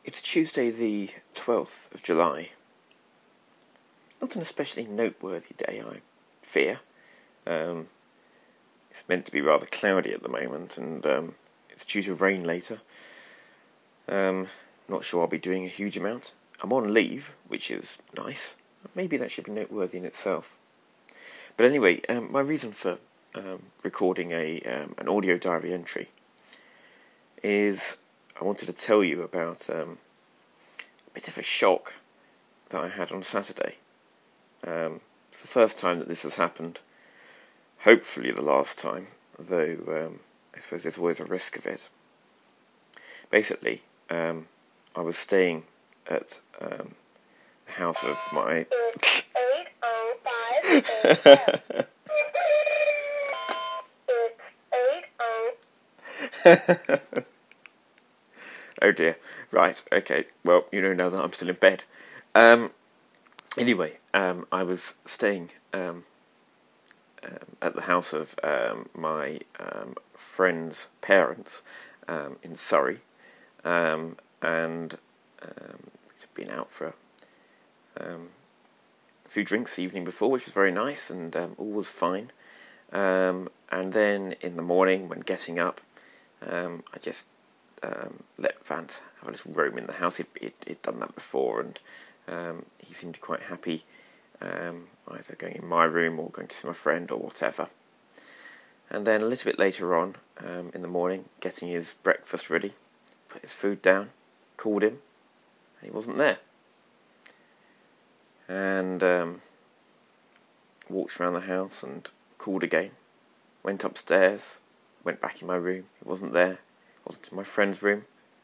It's Tuesday the 12th of July. Not an especially noteworthy day, I fear. It's meant to be rather cloudy at the moment, and it's due to rain later. Not sure I'll be doing a huge amount. I'm on leave, which is nice. Maybe that should be noteworthy in itself. But anyway, my reason for recording an audio diary entry is I wanted to tell you about a bit of a shock that I had on Saturday. It's the first time that this has happened. Hopefully the last time, though I suppose there's always a risk of it. Basically, I was staying at the house of my... It's 8:05 a.m. It's 8:05. Oh dear. Right, okay. Well, you know now that I'm still in bed. Anyway, I was staying at the house of my friend's parents in Surrey, and we'd been out for a few drinks the evening before, which was very nice, and all was fine. And then in the morning, when getting up, I just let Vance have a little roam in the house. He'd done that before, and he seemed quite happy, either going in my room or going to see my friend or whatever. And then a little bit later on in the morning, getting his breakfast ready, put his food down, called him, and he wasn't there. And walked around the house and called again, went upstairs, went back in my room, he wasn't there, wasn't in my friend's room.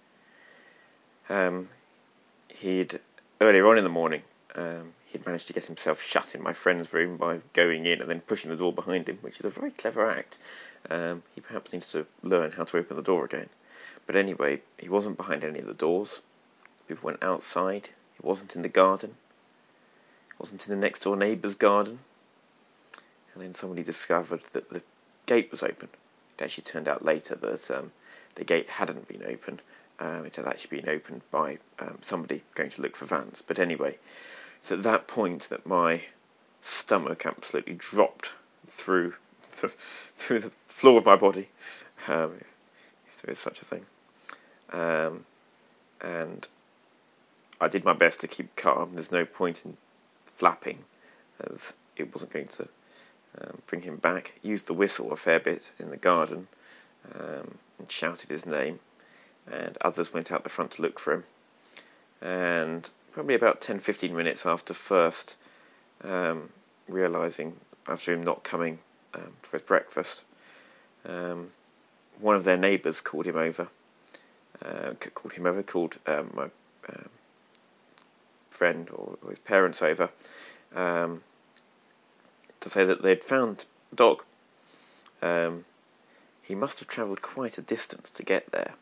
He'd, earlier on in the morning, he'd managed to get himself shut in my friend's room by going in and then pushing the door behind him, which is a very clever act. He perhaps needs to learn how to open the door again. But anyway, he wasn't behind any of the doors. People went outside. He wasn't in the garden. He wasn't in the next door neighbour's garden. And then somebody discovered that the gate was open. It actually turned out later that the gate hadn't been open. It had actually been opened by somebody going to look for Vance. But anyway, it's at that point that my stomach absolutely dropped through the floor of my body, if there is such a thing. And I did my best to keep calm. There's no point in flapping, as it wasn't going to bring him back. Used the whistle a fair bit in the garden, and shouted his name, and others went out the front to look for him. And probably about 10-15 minutes after first realising, after him not coming for his breakfast, one of their neighbours called my friend or his parents over to say that they'd found a dog. He must have travelled quite a distance to get there.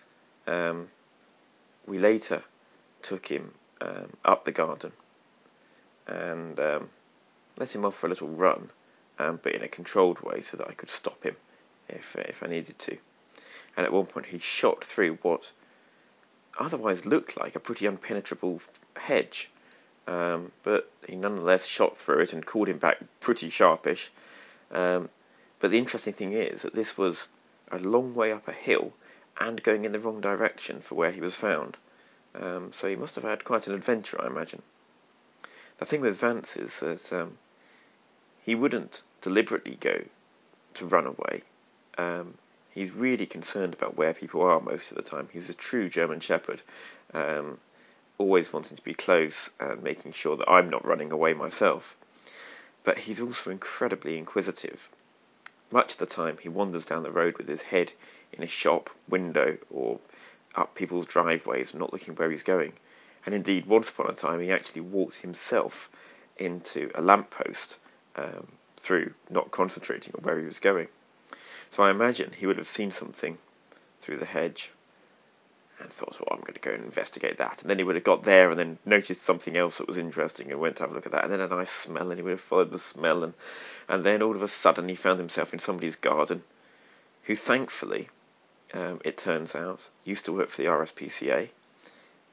We later took him up the garden and let him off for a little run, but in a controlled way so that I could stop him if I needed to. And at one point he shot through what otherwise looked like a pretty impenetrable hedge, but he nonetheless shot through it and called him back pretty sharpish. But the interesting thing is that this was a long way up a hill and going in the wrong direction for where he was found. So he must have had quite an adventure, I imagine. The thing with Vance is that he wouldn't deliberately go to run away. He's really concerned about where people are most of the time. He's a true German Shepherd, always wanting to be close and making sure that I'm not running away myself. But he's also incredibly inquisitive. Much of the time he wanders down the road with his head in a shop window or up people's driveways, not looking where he's going. And indeed, once upon a time, he actually walked himself into a lamppost through not concentrating on where he was going. So I imagine he would have seen something through the hedge and thought, well, I'm going to go and investigate that. And then he would have got there and then noticed something else that was interesting and went to have a look at that. And then a nice smell, and he would have followed the smell. And then all of a sudden he found himself in somebody's garden, who thankfully, it turns out, used to work for the RSPCA,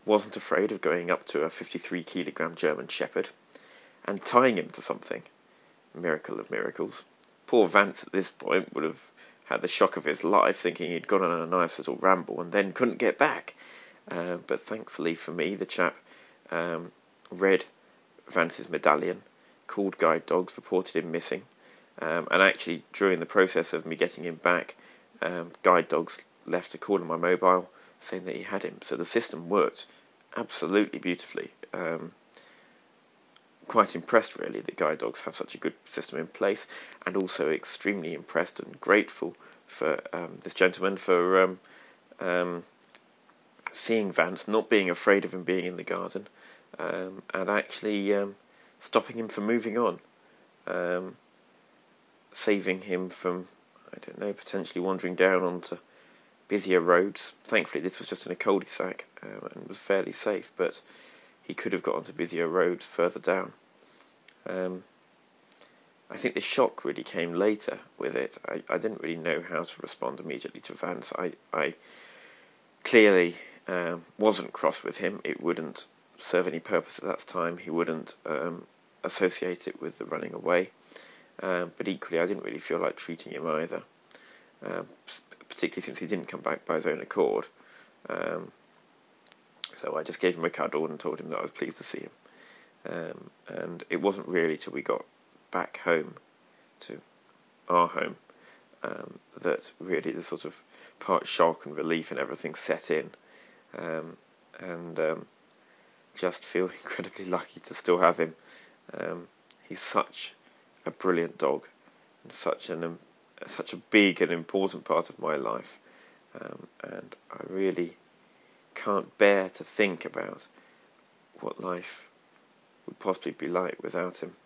wasn't afraid of going up to a 53-kilogram German Shepherd and tying him to something. Miracle of miracles. Poor Vance at this point would have had the shock of his life, thinking he'd gone on a nice little ramble and then couldn't get back. But thankfully for me, the chap read Vance's medallion, called guide dogs, reported him missing, and actually during the process of me getting him back, guide dogs left a call on my mobile saying that he had him. So the system worked absolutely beautifully. Quite impressed really that guide dogs have such a good system in place, and also extremely impressed and grateful for this gentleman for seeing Vance, not being afraid of him being in the garden, and actually stopping him from moving on, saving him from, I don't know, potentially wandering down onto busier roads. Thankfully this was just in a cul-de-sac and was fairly safe, but he could have got onto busier roads further down. I think the shock really came later with it. I didn't really know how to respond immediately to Vance. I clearly wasn't cross with him. It wouldn't serve any purpose at that time. He wouldn't associate it with the running away. But equally, I didn't really feel like treating him either, particularly since he didn't come back by his own accord. So I just gave him a cuddle and told him that I was pleased to see him. And it wasn't really till we got back home, to our home, that really the sort of part shock and relief and everything set in. And just feel incredibly lucky to still have him. He's such a brilliant dog, and such a big and important part of my life. And I really can't bear to think about what life would possibly be like without him.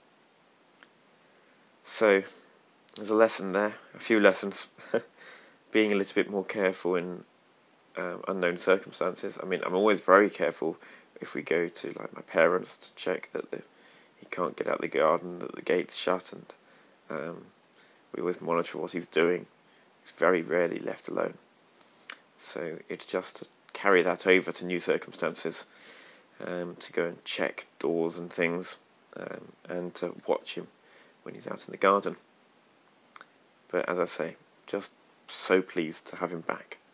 So there's a lesson there, a few lessons. Being a little bit more careful in unknown circumstances. I mean, I'm always very careful if we go to like my parents to check that he can't get out the garden, that the gate's shut, and we always monitor what he's doing. He's very rarely left alone. So it's just to carry that over to new circumstances, to go and check doors and things, and to watch him when he's out in the garden. But as I say, just so pleased to have him back.